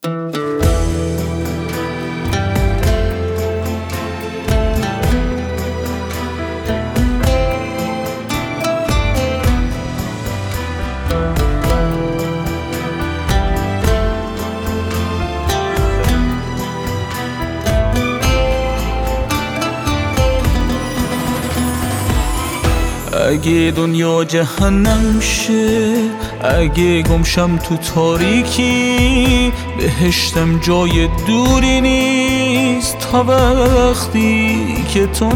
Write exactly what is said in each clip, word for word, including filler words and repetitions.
اگه دنیا جهنم شه، اگه گمشم تو تاریکی، بهشتم جای دوری نیست تا وقتی که تو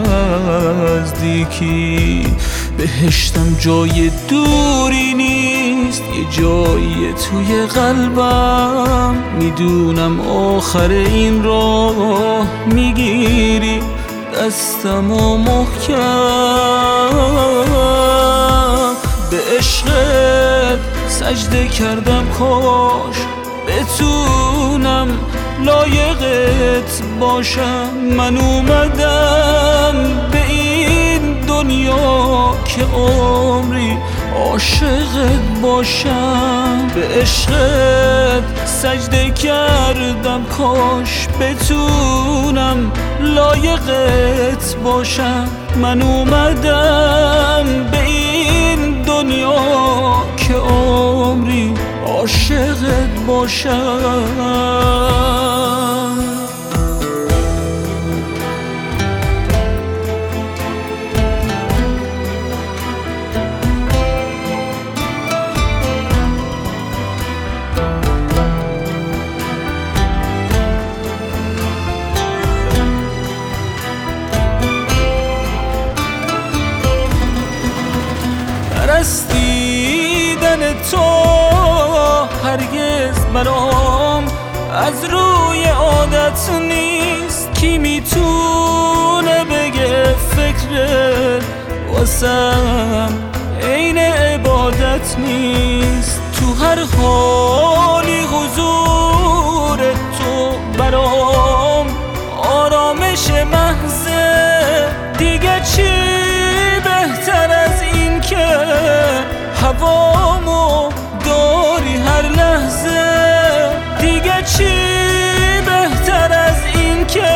نزدیکی. بهشتم جای دوری نیست، یه جایی توی قلبم، میدونم آخر این راه میگیری دستم و محکم. به عشقت سجده کردم، کاش بتونم لایقت باشم. من اومدم به این دنیا که عمری عاشقت باشم. به عشقت سجده کردم، کاش بتونم لایقت باشم. من اومدم به این دنیا که عمری عاشقت باشم. پرستیدن تو هرگز برام از روی عادت نیست. کی میتونه بگه فکرت واسم عین عبادت نیست؟ تو هر حالی حضور تو برام آرامش محضه. دیگه چی بهتر از این که هوامو داری هر لحظه؟ دیگه چی بهتر از این که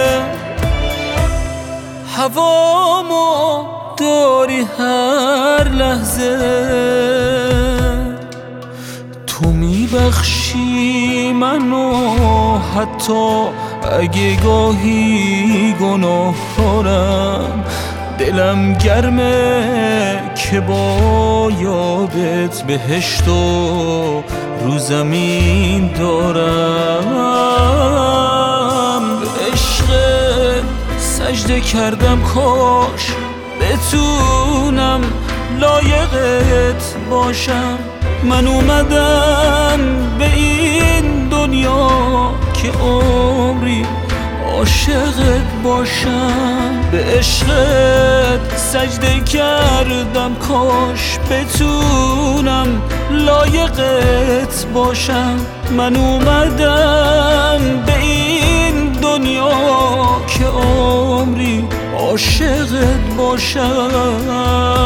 هوامو داری هر لحظه؟ تو میبخشی منو حتی اگه گاهی گناه دارم. دلم گرمه که با یادت بهشت و رو زمین دارم. به عشقت سجده کردم، کاش بتونم لایقت باشم. من اومدم به این دنیا که عمری عاشقت باشم. به عشقت سجده کردم، کاش بتونم لایقت باشم. من اومدم به این دنیا که عمری عاشقت باشم.